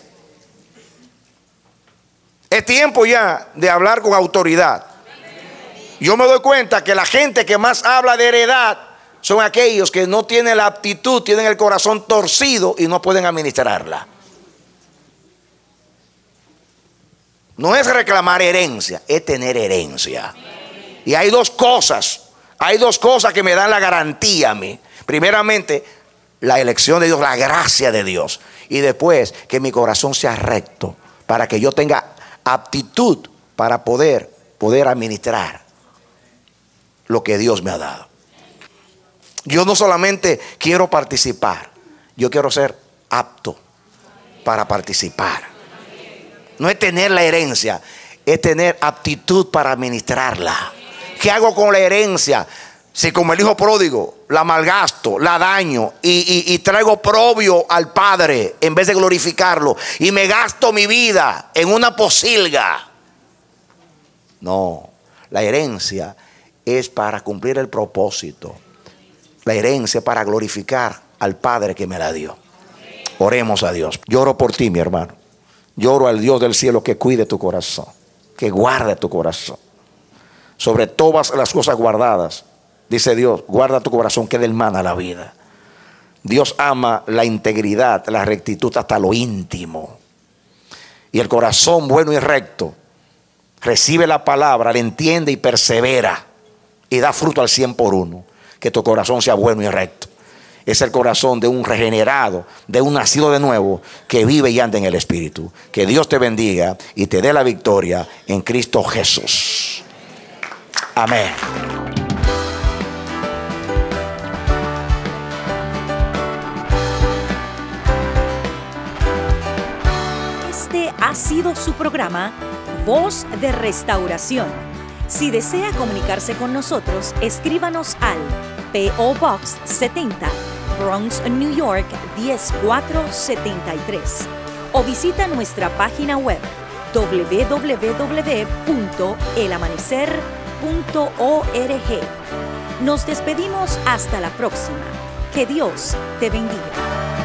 Es tiempo ya de hablar con autoridad. Yo me doy cuenta que la gente que más habla de heredad son aquellos que no tienen la aptitud, tienen el corazón torcido y no pueden administrarla. No es reclamar herencia, es tener herencia. Y hay dos cosas que me dan la garantía a mí. Primeramente, la elección de Dios, la gracia de Dios. Y después, que mi corazón sea recto, para que yo tenga aptitud para poder administrar lo que Dios me ha dado. Yo no solamente quiero participar, yo quiero ser apto para participar. No es tener la herencia, es tener aptitud para administrarla. ¿Qué hago con la herencia? Si como el hijo pródigo la malgasto, la daño y traigo oprobio al Padre en vez de glorificarlo, y me gasto mi vida en una posilga. No, la herencia es para cumplir el propósito. La herencia es para glorificar al Padre que me la dio. Oremos a Dios. Yo oro por ti, mi hermano. Yo oro al Dios del cielo que cuide tu corazón, que guarde tu corazón. Sobre todas las cosas guardadas, dice Dios, guarda tu corazón, que del mal a la vida. Dios ama la integridad, la rectitud hasta lo íntimo. Y el corazón bueno y recto recibe la palabra, la entiende y persevera y da fruto al 100 por 1. Que tu corazón sea bueno y recto. Es el corazón de un regenerado, de un nacido de nuevo, que vive y anda en el Espíritu. Que Dios te bendiga y te dé la victoria en Cristo Jesús. Amén. Este ha sido su programa Voz de Restauración. Si desea comunicarse con nosotros, escríbanos al P.O. Box 70, Bronx, New York 10473, o visita nuestra página web www.elamanecer.org. Nos despedimos hasta la próxima. Que Dios te bendiga.